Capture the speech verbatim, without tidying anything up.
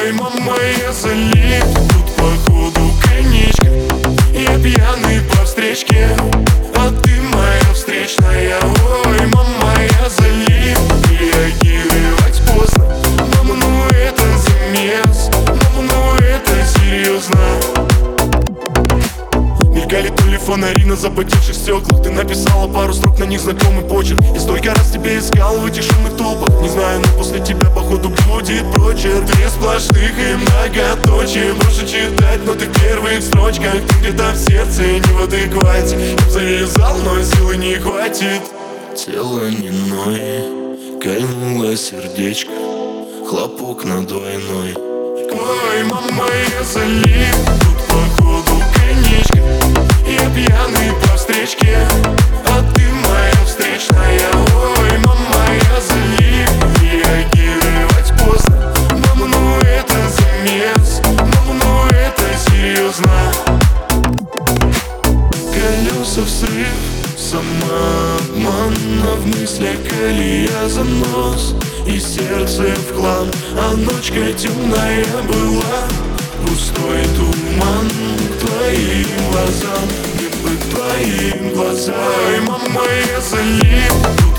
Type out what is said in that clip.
Ой, мама, я залип, тут походу коньячка. Я пьяный по встречке, а ты моя встречная. Ой, мама, я залип, реагировать поздно. Мама, ну это замес, мама, ну это серьезно. Мелькали то ли фонари на запотевших стеклах. Ты написала пару строк на них знакомый почерк. Я столько раз тебя искал в этих шумных толпах. Не знаю, но после тебя походу будет прочерк. Две сплошных и многоточие. Больше читать, но ты в первых строчках. Ты где-то в сердце, не в адеквате. Я б завязал, но силы не хватит. Тело не ноет, кольнуло сердечко, хлопок на двойной. Ой, мама, я залип, тут походу коньячка. Я пьяный по встречке, а ты моя встречная. Ой, мама, я залип, реагировать поздно. Мама, ну это замес, мама, ну это серьезно. Колеса в срыв, самообман, а в мыслях колея занос. И сердце в хлам, а ночка темная была. Пустой туман к твоим глазам, мне бы к твоим глазам. Ой, мама, я залип, тут